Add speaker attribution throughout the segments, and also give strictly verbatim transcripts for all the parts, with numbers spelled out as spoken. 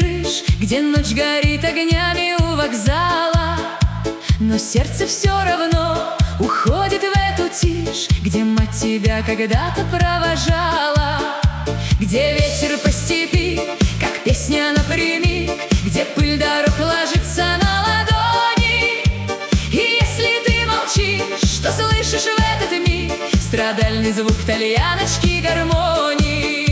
Speaker 1: слышишь, где ночь горит огнями у вокзала, но сердце все равно уходит в эту тишь, где мать тебя когда-то провожала, где ветер по степи, как песня напрямик, где пыль дорог ложится на ладони. И если ты молчишь, что слышишь в этот миг страдальный звук тальяночки гармонии.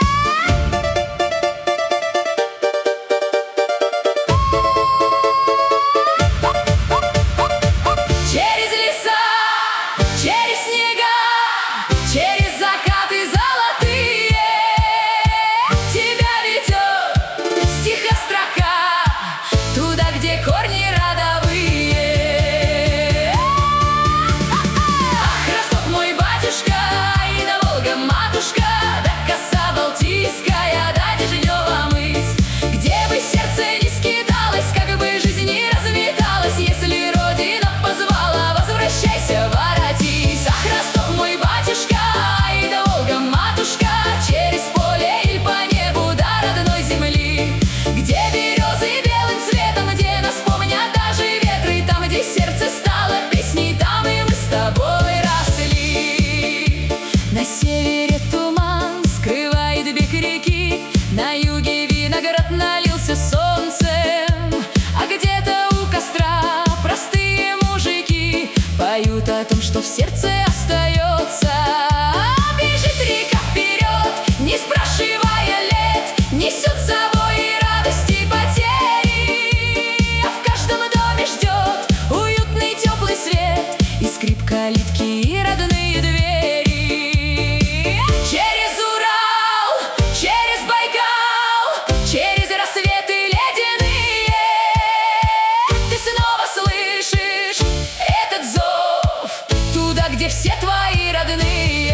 Speaker 1: Через леса, через снега, через закаты золотые тебя ведет стихострока туда, где корни родовые. Ах, Ростов мой батюшка, и на Волга матушка, да коса Балтийская, да Дежнева мыс, где бы сердце не скиталось, как бы жизнь не разметалась, если родина позвала, возвращайся, воротись. Ах, Ростов мой батюшка, и до Волга матушка, через поле или по небу до родной земли, где березы белым цветом, где нас помнят даже ветры, там, где сердце стало песней, там и мы с тобой росли. На севере туман скрывает бег реки, на юге виноград налился солнцем, а где-то у костра простые мужики поют о том, что в сердце остается. Бежит река вперед, не спрашивая лет, несет с собой и радость, и потери, а в каждом доме ждет уютный теплый свет и скрип калитки, и родные двери. Через Урал, через Байкал, через рассветы ледяные ты снова слышишь этот зов туда, где все твои родные.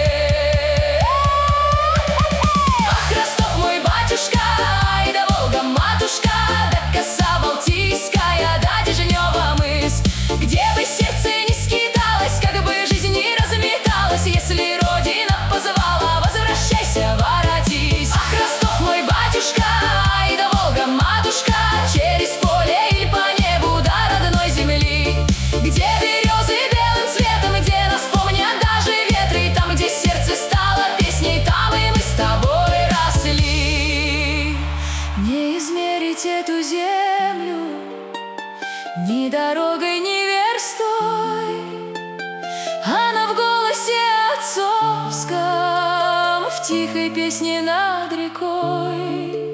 Speaker 1: Ах, Ростов мой батюшка, и до Волга матушка, да коса Балтийская, да Дежнева мыс, где бы сердце не скиталось, как бы жизнь не разметалась, если родина позвала, возвращайся, воротись. Ах, Ростов мой батюшка, и до Волга матушка, через поле или по небу до родной земли, где березы белым цветом, где нас помнят даже ветры, там, где сердце стало песней, там и мы с тобой росли. Не измерить эту землю ни дорогой, ни верстой, она в голосе отцовском, в тихой песне над рекой.